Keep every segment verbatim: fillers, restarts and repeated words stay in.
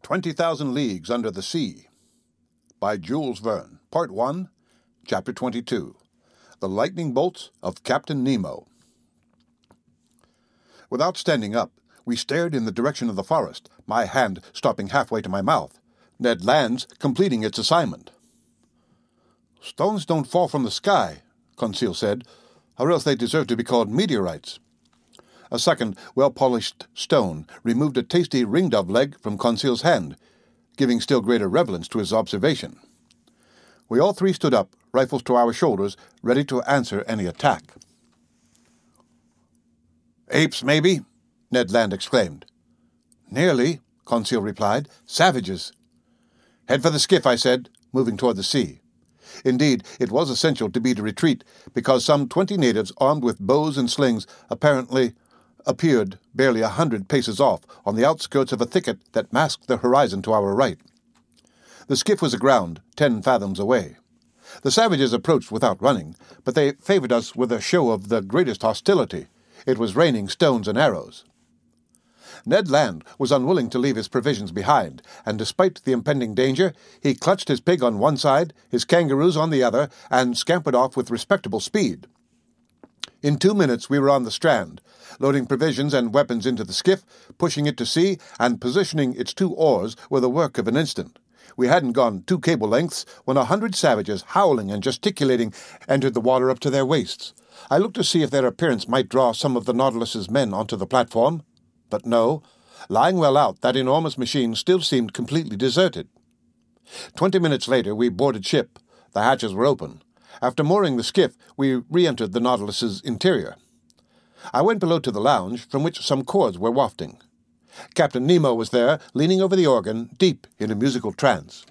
Twenty Thousand Leagues Under the Sea by Jules Verne. Part one, Chapter twenty-two. The Lightning Bolts of Captain Nemo. Without standing up, we stared in the direction of the forest, my hand stopping halfway to my mouth, Ned Land's completing its assignment. "Stones don't fall from the sky," Conseil said, "or else they deserve to be called meteorites." A second, well-polished stone removed a tasty ringdove leg from Conseil's hand, giving still greater relevance to his observation. We all three stood up, rifles to our shoulders, ready to answer any attack. "Apes, maybe?" Ned Land exclaimed. "Nearly," Conseil replied. "Savages." "Head for the skiff," I said, moving toward the sea. Indeed, it was essential to beat a retreat, because some twenty natives armed with bows and slings apparently appeared barely a hundred paces off, on the outskirts of a thicket that masked the horizon to our right. The skiff was aground, ten fathoms away. The savages approached without running, but they favored us with a show of the greatest hostility. It was raining stones and arrows. Ned Land was unwilling to leave his provisions behind, and despite the impending danger, he clutched his pig on one side, his kangaroos on the other, and scampered off with respectable speed. In two minutes we were on the strand, loading provisions and weapons into the skiff, pushing it to sea, and positioning its two oars were the work of an instant. We hadn't gone two cable lengths when a hundred savages, howling and gesticulating, entered the water up to their waists. I looked to see if their appearance might draw some of the Nautilus's men onto the platform. But no, lying well out, that enormous machine still seemed completely deserted. Twenty minutes later we boarded ship. The hatches were open. After mooring the skiff, we re-entered the Nautilus's interior. I went below to the lounge, from which some chords were wafting. Captain Nemo was there, leaning over the organ, deep in a musical trance.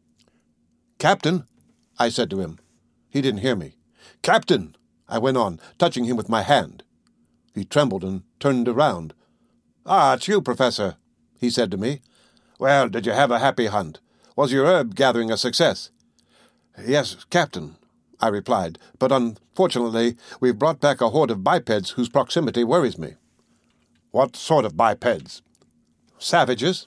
"Captain," I said to him. He didn't hear me. "Captain," I went on, touching him with my hand. He trembled and turned around. "Ah, it's you, Professor," he said to me. "Well, did you have a happy hunt? Was your herb gathering a success?" "Yes, Captain," I replied, "but unfortunately we've brought back a horde of bipeds whose proximity worries me." "What sort of bipeds?" "Savages."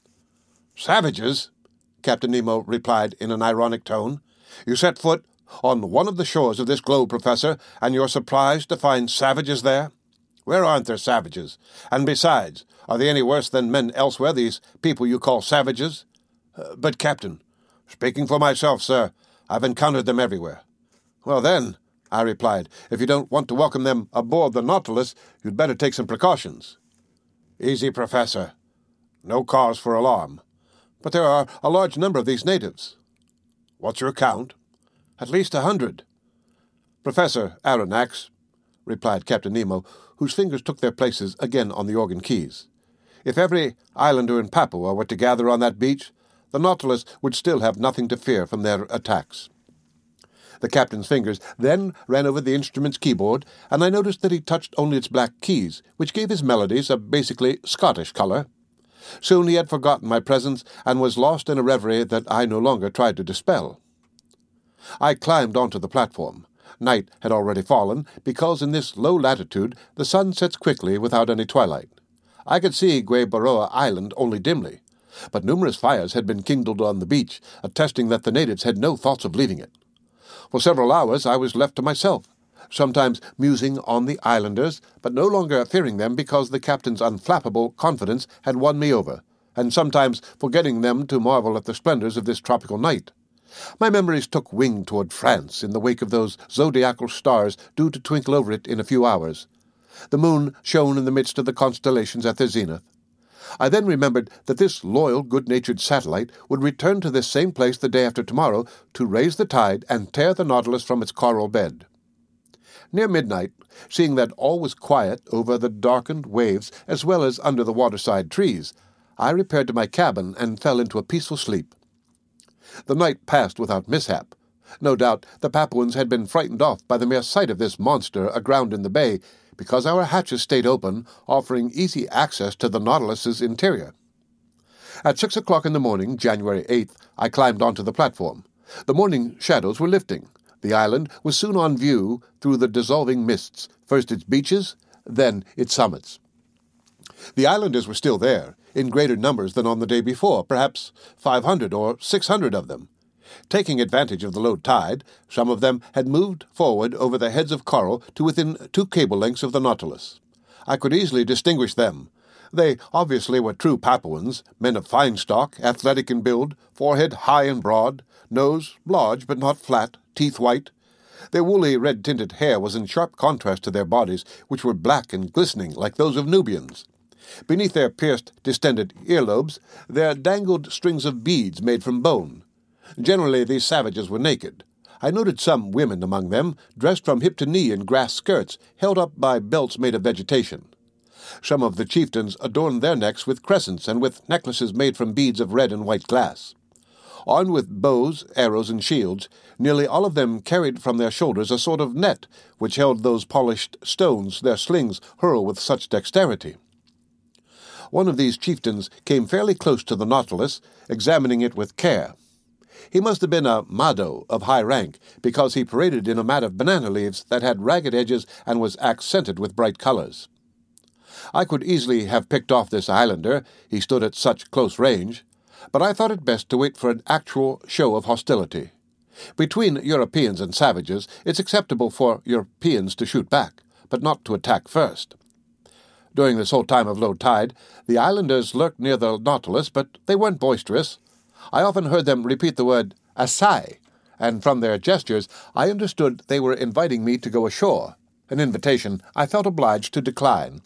"Savages?" Captain Nemo replied in an ironic tone. "You set foot on one of the shores of this globe, Professor, and you're surprised to find savages there? Where aren't there savages? And besides, are they any worse than men elsewhere, these people you call savages?" Uh, "But, Captain—" "Speaking for myself, sir, I've encountered them everywhere." "Well, then," I replied, "if you don't want to welcome them aboard the Nautilus, you'd better take some precautions." "Easy, Professor. No cause for alarm. But there are a large number of these natives." "What's your count?" "At least a hundred." "Professor Aronnax," replied Captain Nemo, whose fingers took their places again on the organ keys, "if every islander in Papua were to gather on that beach, the Nautilus would still have nothing to fear from their attacks." The captain's fingers then ran over the instrument's keyboard, and I noticed that he touched only its black keys, which gave his melodies a basically Scottish color. Soon he had forgotten my presence and was lost in a reverie that I no longer tried to dispel. I climbed onto the platform. Night had already fallen, because in this low latitude the sun sets quickly without any twilight. I could see Gueboroa Island only dimly, but numerous fires had been kindled on the beach, attesting that the natives had no thoughts of leaving it. For several hours I was left to myself, sometimes musing on the islanders, but no longer fearing them because the captain's unflappable confidence had won me over, and sometimes forgetting them to marvel at the splendors of this tropical night. My memories took wing toward France in the wake of those zodiacal stars due to twinkle over it in a few hours. The moon shone in the midst of the constellations at their zenith. I then remembered that this loyal, good-natured satellite would return to this same place the day after tomorrow to raise the tide and tear the Nautilus from its coral bed. Near midnight, seeing that all was quiet over the darkened waves as well as under the waterside trees, I repaired to my cabin and fell into a peaceful sleep. The night passed without mishap. No doubt the Papuans had been frightened off by the mere sight of this monster aground in the bay, because our hatches stayed open, offering easy access to the Nautilus's interior. At six o'clock in the morning, January eighth, I climbed onto the platform. The morning shadows were lifting. The island was soon on view through the dissolving mists, first its beaches, then its summits. The islanders were still there, in greater numbers than on the day before, perhaps five hundred or six hundred of them. Taking advantage of the low tide, some of them had moved forward over the heads of coral to within two cable lengths of the Nautilus. I could easily distinguish them. They obviously were true Papuans, men of fine stock, athletic in build, forehead high and broad, nose large but not flat, teeth white. Their woolly red-tinted hair was in sharp contrast to their bodies, which were black and glistening like those of Nubians. Beneath their pierced, distended earlobes there dangled strings of beads made from bone. Generally these savages were naked. I noted some women among them, dressed from hip to knee in grass skirts, held up by belts made of vegetation. Some of the chieftains adorned their necks with crescents and with necklaces made from beads of red and white glass. Armed with bows, arrows, and shields, nearly all of them carried from their shoulders a sort of net which held those polished stones their slings hurl with such dexterity. One of these chieftains came fairly close to the Nautilus, examining it with care. He must have been a Mado of high rank, because he paraded in a mat of banana leaves that had ragged edges and was accented with bright colors. I could easily have picked off this islander, he stood at such close range, but I thought it best to wait for an actual show of hostility. Between Europeans and savages, it's acceptable for Europeans to shoot back, but not to attack first. During this whole time of low tide, the islanders lurked near the Nautilus, but they weren't boisterous. I often heard them repeat the word "Asai," and from their gestures I understood they were inviting me to go ashore, an invitation I felt obliged to decline.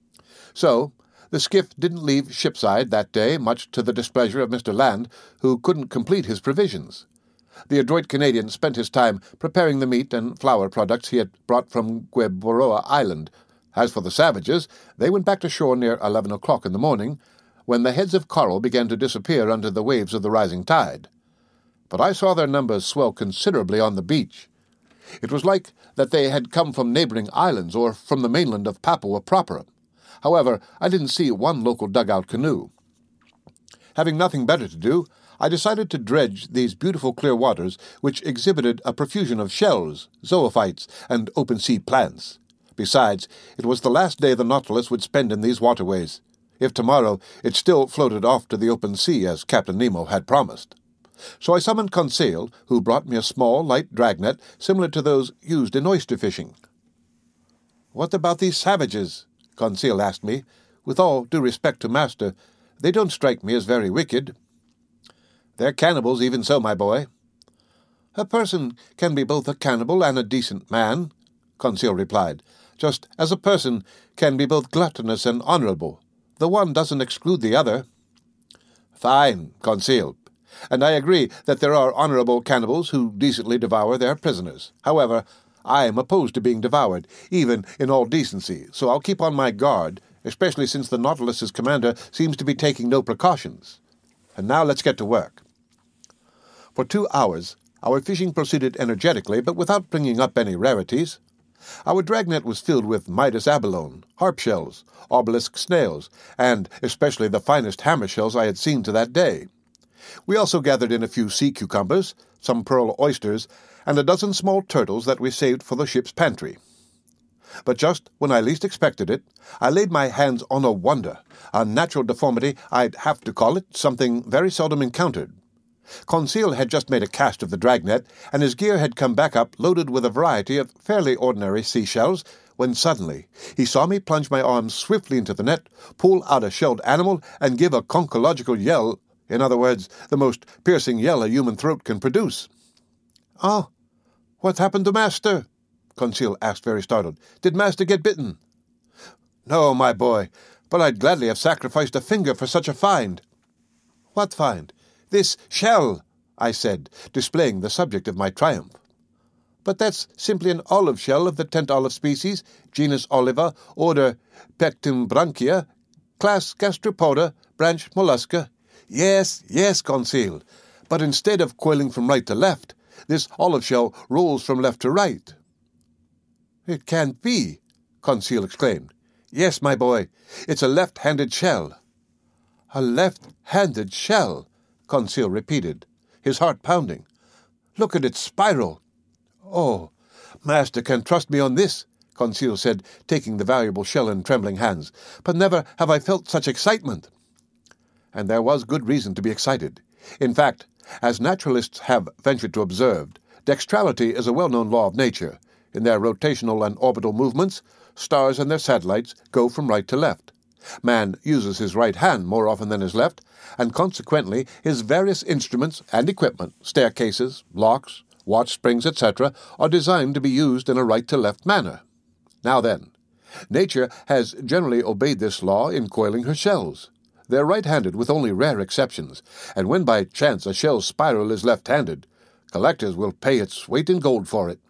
So, the skiff didn't leave shipside that day, much to the displeasure of Mister Land, who couldn't complete his provisions. The adroit Canadian spent his time preparing the meat and flour products he had brought from Gueboroa Island. As for the savages, they went back to shore near eleven o'clock in the morning, when the heads of coral began to disappear under the waves of the rising tide. But I saw their numbers swell considerably on the beach. It was like that they had come from neighboring islands or from the mainland of Papua proper. However, I didn't see one local dugout canoe. Having nothing better to do, I decided to dredge these beautiful clear waters, which exhibited a profusion of shells, zoophytes, and open-sea plants. Besides, it was the last day the Nautilus would spend in these waterways, if tomorrow it still floated off to the open sea as Captain Nemo had promised. So I summoned Conseil, who brought me a small, light dragnet similar to those used in oyster fishing. "What about these savages?" Conseil asked me. "With all due respect to master, they don't strike me as very wicked." "They're cannibals, even so, my boy." "A person can be both a cannibal and a decent man," Conseil replied, "just as a person can be both gluttonous and honorable. The one doesn't exclude the other." "Fine, Conseil. And I agree that there are honorable cannibals who decently devour their prisoners. However, I am opposed to being devoured, even in all decency, so I'll keep on my guard, especially since the Nautilus's commander seems to be taking no precautions. And now let's get to work." For two hours, our fishing proceeded energetically, but without bringing up any rarities. Our dragnet was filled with Midas abalone, harp shells, obelisk snails, and especially the finest hammer shells I had seen to that day. We also gathered in a few sea cucumbers, some pearl oysters, and a dozen small turtles that we saved for the ship's pantry. But just when I least expected it, I laid my hands on a wonder, a natural deformity I'd have to call it, something very seldom encountered. Conseil had just made a cast of the dragnet, and his gear had come back up loaded with a variety of fairly ordinary seashells, when suddenly he saw me plunge my arms swiftly into the net, pull out a shelled animal, and give a conchological yell, in other words, the most piercing yell a human throat can produce. "Oh, what happened to master?" Conseil asked, very startled. "Did master get bitten?" "No, my boy, but I'd gladly have sacrificed a finger for such a find." "What find?" "This shell," I said, displaying the subject of my triumph. "But that's simply an olive shell of the tent olive species, genus Oliva, order Pectembranchia, class Gastropoda, branch Mollusca." "Yes, yes, Conseil, but instead of coiling from right to left, this olive shell rolls from left to right." "It can't be," Conseil exclaimed. "Yes, my boy, it's a left-handed shell." "A left-handed shell," Conseil repeated, his heart pounding. "Look at its spiral." "Oh, master can trust me on this," Conseil said, taking the valuable shell in trembling hands. "But never have I felt such excitement." and there was good reason to be excited. In fact, as naturalists have ventured to observe, dextrality is a well-known law of nature. In their rotational and orbital movements, stars and their satellites go from right to left. Man uses his right hand more often than his left, and consequently his various instruments and equipment, staircases, locks, watch springs, et cetera, are designed to be used in a right-to-left manner. Now then, nature has generally obeyed this law in coiling her shells. They're right-handed with only rare exceptions, and when by chance a shell's spiral is left-handed, collectors will pay its weight in gold for it.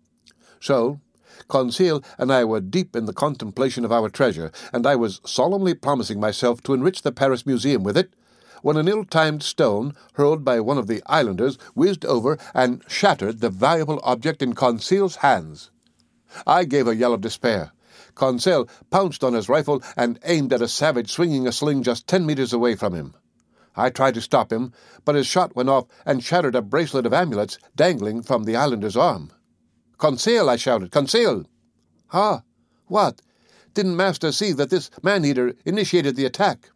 So, Conseil and I were deep in the contemplation of our treasure, and I was solemnly promising myself to enrich the Paris Museum with it, when an ill-timed stone, hurled by one of the islanders, whizzed over and shattered the valuable object in Conseil's hands. I gave a yell of despair. Conseil pounced on his rifle and aimed at a savage swinging a sling just ten meters away from him. I tried to stop him, but his shot went off and shattered a bracelet of amulets dangling from the islander's arm. "Conseil!" I shouted. "Conseil!" "Ah, what? Didn't Master see that this man-eater initiated the attack?"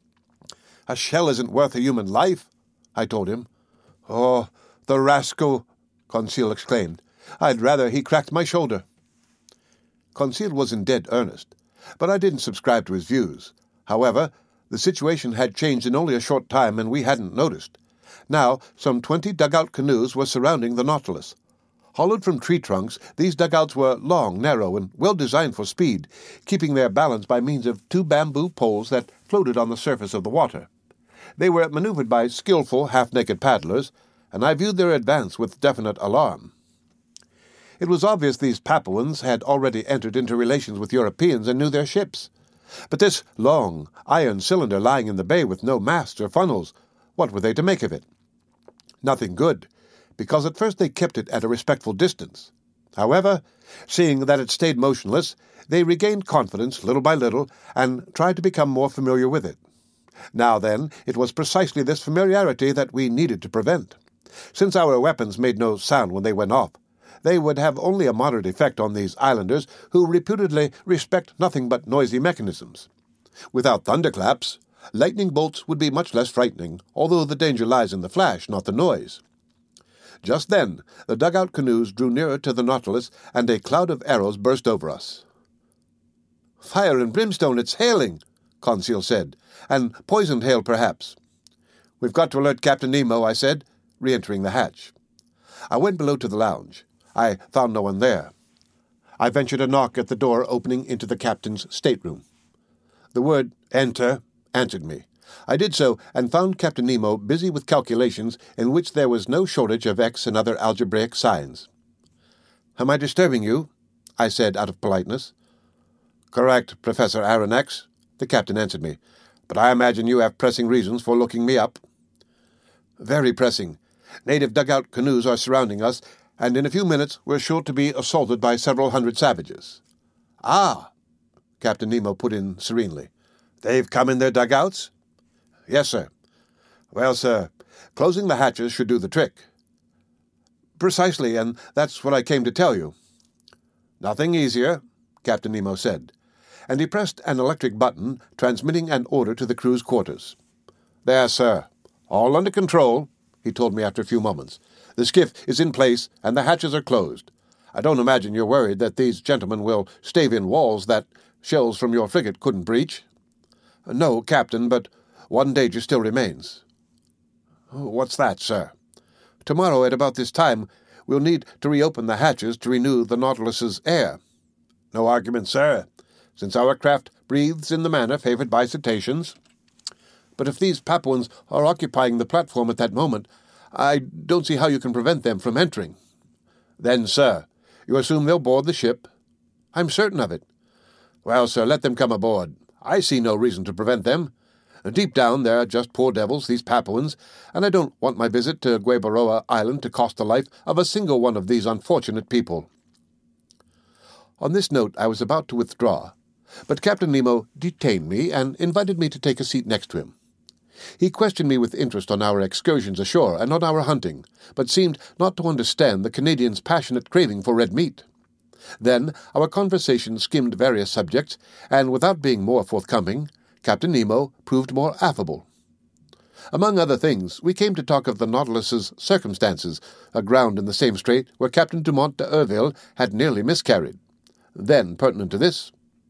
"A shell isn't worth a human life," I told him. "Oh, the rascal!" Conseil exclaimed. "I'd rather he cracked my shoulder." Conseil was in dead earnest, but I didn't subscribe to his views. However, the situation had changed in only a short time, and we hadn't noticed. Now, some twenty dugout canoes were surrounding the Nautilus. Hollowed from tree trunks, these dugouts were long, narrow, and well designed for speed, keeping their balance by means of two bamboo poles that floated on the surface of the water. They were maneuvered by skillful, half-naked paddlers, and I viewed their advance with definite alarm. It was obvious these Papuans had already entered into relations with Europeans and knew their ships. But this long, iron cylinder lying in the bay with no masts or funnels, what were they to make of it? Nothing good, because at first they kept it at a respectful distance. However, seeing that it stayed motionless, they regained confidence little by little and tried to become more familiar with it. Now then, it was precisely this familiarity that we needed to prevent. Since our weapons made no sound when they went off, they would have only a moderate effect on these islanders, who reputedly respect nothing but noisy mechanisms. Without thunderclaps, lightning bolts would be much less frightening, although the danger lies in the flash, not the noise. Just then, the dugout canoes drew nearer to the Nautilus, and a cloud of arrows burst over us. "Fire and brimstone, it's hailing," Conseil said, "and poisoned hail, perhaps." "We've got to alert Captain Nemo," I said, re-entering the hatch. I went below to the lounge. I found no one there. I ventured a knock at the door opening into the captain's stateroom. The word "enter" answered me. I did so, and found Captain Nemo busy with calculations in which there was no shortage of X and other algebraic signs. "Am I disturbing you?" I said out of politeness. "Correct, Professor Aronnax," the captain answered me. "But I imagine you have pressing reasons for looking me up." "Very pressing. Native dugout canoes are surrounding us, and in a few minutes we're sure to be assaulted by several hundred savages." "Ah!" Captain Nemo put in serenely. "They've come in their dugouts?" "Yes, sir." "Well, sir, closing the hatches should do the trick." "Precisely, and that's what I came to tell you." "Nothing easier," Captain Nemo said, and he pressed an electric button, transmitting an order to the crew's quarters. "There, sir. All under control," he told me after a few moments. "The skiff is in place, and the hatches are closed. I don't imagine you're worried that these gentlemen will stave in walls that shells from your frigate couldn't breach?" "No, Captain, but one danger still remains." "What's that, sir?" "Tomorrow, at about this time, we'll need to reopen the hatches to renew the Nautilus's air." "No argument, sir, since our craft breathes in the manner favored by cetaceans." "But if these Papuans are occupying the platform at that moment, I don't see how you can prevent them from entering." "Then, sir, you assume they'll board the ship?" "I'm certain of it." "Well, sir, let them come aboard. I see no reason to prevent them. Deep down, they're just poor devils, these Papuans, and I don't want my visit to Gueboroa Island to cost the life of a single one of these unfortunate people." On this note, I was about to withdraw, but Captain Nemo detained me and invited me to take a seat next to him. He questioned me with interest on our excursions ashore and on our hunting, but seemed not to understand the Canadian's passionate craving for red meat. Then our conversation skimmed various subjects, and without being more forthcoming, Captain Nemo proved more affable. Among other things, we came to talk of the Nautilus's circumstances, aground in the same strait where Captain Dumont d'Urville had nearly miscarried. Then, pertinent to this,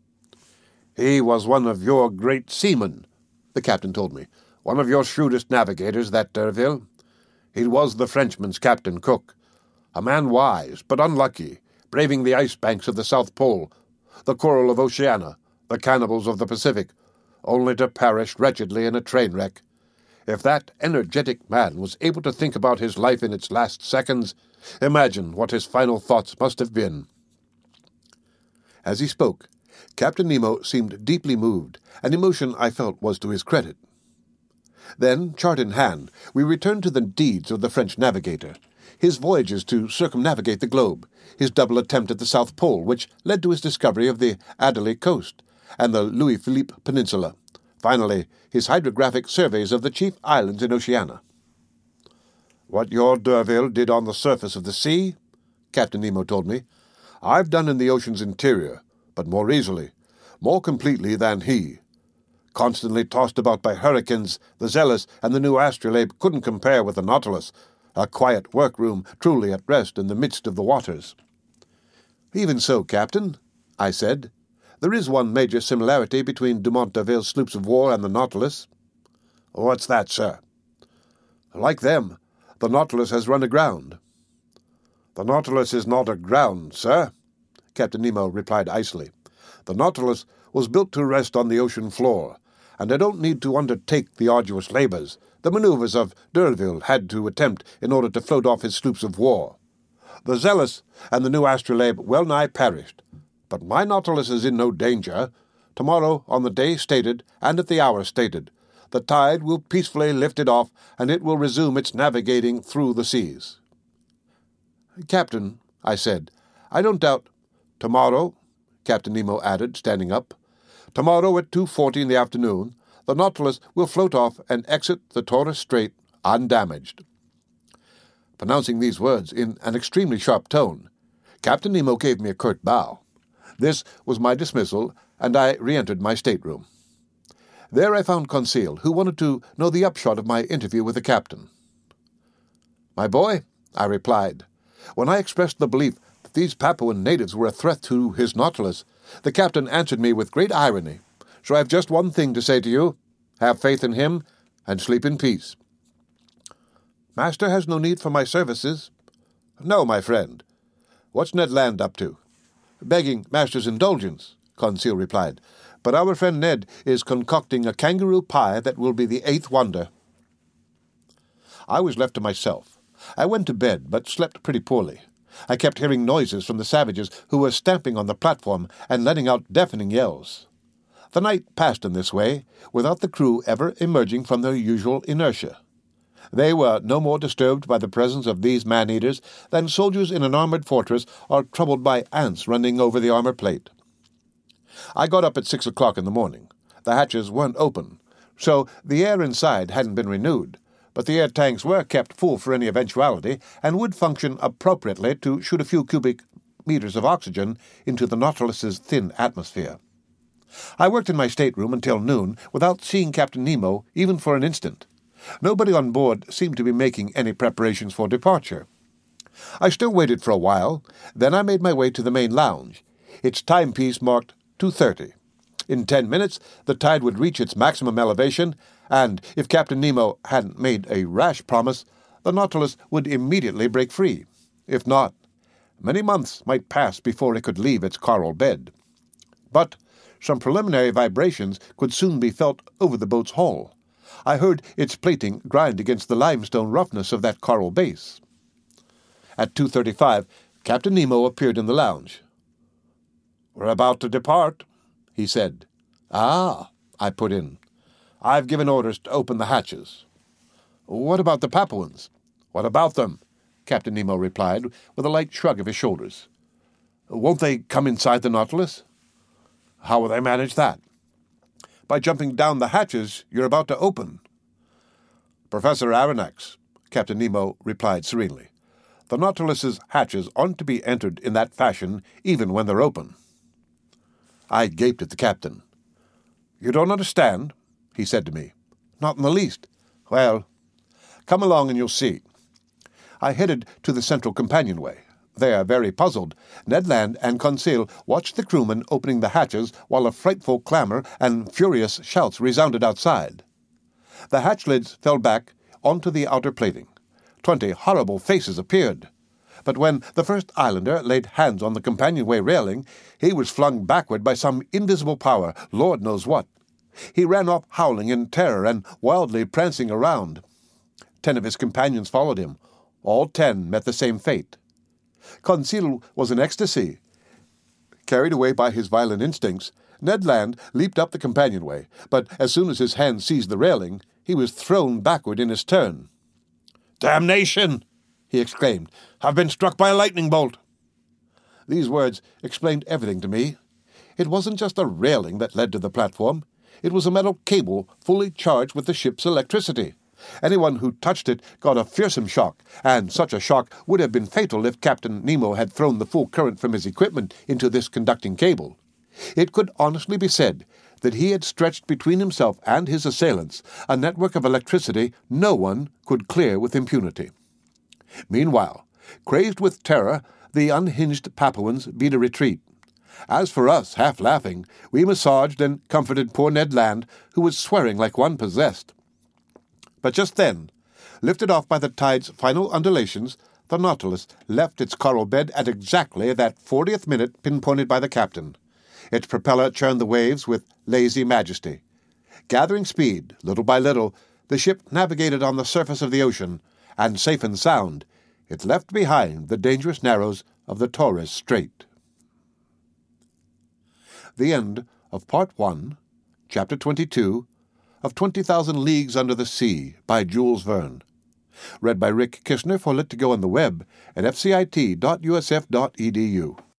"He was one of your great seamen," the captain told me, "one of your shrewdest navigators, that d'Urville. He was the Frenchman's Captain Cook, a man wise but unlucky, braving the ice banks of the South Pole, the coral of Oceania, the cannibals of the Pacific, only to perish wretchedly in a train wreck. If that energetic man was able to think about his life in its last seconds, imagine what his final thoughts must have been." As he spoke, Captain Nemo seemed deeply moved, an emotion I felt was to his credit. Then, chart in hand, we returned to the deeds of the French navigator, his voyages to circumnavigate the globe, his double attempt at the South Pole, which led to his discovery of the Adélie coast and the Louis-Philippe Peninsula, finally, his hydrographic surveys of the chief islands in Oceania. "What your d'Urville did on the surface of the sea," Captain Nemo told me, "I've done in the ocean's interior, but more easily, more completely than he. Constantly tossed about by hurricanes, the Zealous and the new Astrolabe couldn't compare with the Nautilus, a quiet workroom truly at rest in the midst of the waters." "Even so, Captain," I said, "there is one major similarity between Dumont d'Urville's sloops of war and the Nautilus." "What's that, sir?" "Like them, the Nautilus has run aground." "The Nautilus is not aground, sir," Captain Nemo replied icily. "The Nautilus was built to rest on the ocean floor, and I don't need to undertake the arduous labors, the maneuvers of d'Urville had to attempt in order to float off his sloops of war. The Zealous and the new Astrolabe well-nigh perished, but my Nautilus is in no danger. Tomorrow, on the day stated, and at the hour stated, the tide will peacefully lift it off, and it will resume its navigating through the seas." "Captain," I said, "I don't doubt—" "Tomorrow," Captain Nemo added, standing up, "tomorrow at two forty in the afternoon, the Nautilus will float off and exit the Torres Strait undamaged." Pronouncing these words in an extremely sharp tone, Captain Nemo gave me a curt bow. This was my dismissal, and I re-entered my stateroom. There I found Conseil, who wanted to know the upshot of my interview with the captain. "My boy," I replied, "when I expressed the belief that these Papuan natives were a threat to his Nautilus, the captain answered me with great irony. So I have just one thing to say to you. Have faith in him, and sleep in peace." "Master has no need for my services." "No, my friend. What's Ned Land up to?" "Begging master's indulgence," Conseil replied, "but our friend Ned is concocting a kangaroo pie that will be the eighth wonder." I was left to myself. I went to bed, but slept pretty poorly. I kept hearing noises from the savages who were stamping on the platform and letting out deafening yells. The night passed in this way, without the crew ever emerging from their usual inertia. They were no more disturbed by the presence of these man-eaters than soldiers in an armored fortress are troubled by ants running over the armor plate. I got up at six o'clock in the morning. The hatches weren't open, so the air inside hadn't been renewed, but the air tanks were kept full for any eventuality and would function appropriately to shoot a few cubic meters of oxygen into the Nautilus's thin atmosphere. I worked in my stateroom until noon without seeing Captain Nemo even for an instant. Nobody on board seemed to be making any preparations for departure. I still waited for a while, then I made my way to the main lounge. Its timepiece marked two thirty. In ten minutes the tide would reach its maximum elevation, and if Captain Nemo hadn't made a rash promise, the Nautilus would immediately break free. If not, many months might pass before it could leave its coral bed. But some preliminary vibrations could soon be felt over the boat's hull. I heard its plating grind against the limestone roughness of that coral base. At two thirty-five, Captain Nemo appeared in the lounge. "We're about to depart," he said. "Ah," I put in. "I've given orders to open the hatches." "What about the Papuans?" "What about them?" Captain Nemo replied, with a light shrug of his shoulders. "Won't they come inside the Nautilus?" "How will they manage that?" "By jumping down the hatches you're about to open." "Professor Aronnax," Captain Nemo replied serenely, "the Nautilus's hatches aren't to be entered in that fashion even when they're open." I gaped at the captain. "You don't understand," he said to me. "Not in the least. Well, come along and you'll see. I headed to the central companionway. There, very puzzled, Ned Land and Conseil watched the crewmen opening the hatches while a frightful clamour and furious shouts resounded outside. The hatch lids fell back onto the outer plating. Twenty horrible faces appeared. But when the first islander laid hands on the companionway railing, he was flung backward by some invisible power, Lord knows what. He ran off howling in terror and wildly prancing around. Ten of his companions followed him. All ten met the same fate. Conseil was in ecstasy. Carried away by his violent instincts, Ned Land leaped up the companionway, but as soon as his hand seized the railing, he was thrown backward in his turn. "Damnation!" he exclaimed. "I've been struck by a lightning bolt." These words explained everything to me. It wasn't just a railing that led to the platform. It was a metal cable fully charged with the ship's electricity. Anyone who touched it got a fearsome shock, and such a shock would have been fatal if Captain Nemo had thrown the full current from his equipment into this conducting cable. It could honestly be said that he had stretched between himself and his assailants a network of electricity no one could clear with impunity. Meanwhile, crazed with terror, the unhinged Papuans beat a retreat. As for us, half laughing, we massaged and comforted poor Ned Land, who was swearing like one possessed. But just then, lifted off by the tide's final undulations, the Nautilus left its coral bed at exactly that fortieth minute pinpointed by the captain. Its propeller churned the waves with lazy majesty. Gathering speed, little by little, the ship navigated on the surface of the ocean, and safe and sound, it left behind the dangerous narrows of the Torres Strait. The end of Part One, Chapter twenty-two, of Twenty Thousand Leagues Under the Sea by Jules Verne. Read by Rick Kishner for Lit to Go on the web at f c i t dot u s f dot e d u.